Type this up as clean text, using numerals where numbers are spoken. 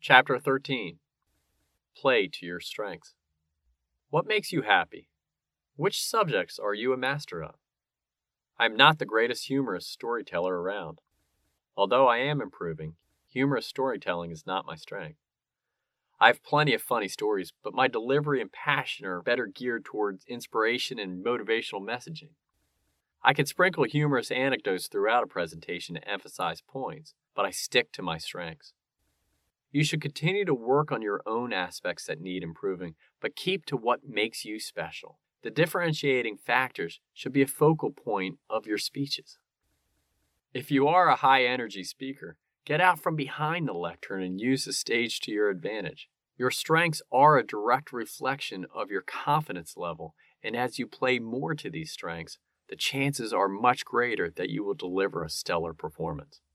Chapter 13. Play to your strengths. What makes you happy? Which subjects are you a master of? I am not the greatest humorous storyteller around. Although I am improving, humorous storytelling is not my strength. I have plenty of funny stories, but my delivery and passion are better geared towards inspiration and motivational messaging. I can sprinkle humorous anecdotes throughout a presentation to emphasize points, but I stick to my strengths. You should continue to work on your own aspects that need improving, but keep to what makes you special. The differentiating factors should be a focal point of your speeches. If you are a high-energy speaker, get out from behind the lectern and use the stage to your advantage. Your strengths are a direct reflection of your confidence level, and as you play more to these strengths, the chances are much greater that you will deliver a stellar performance.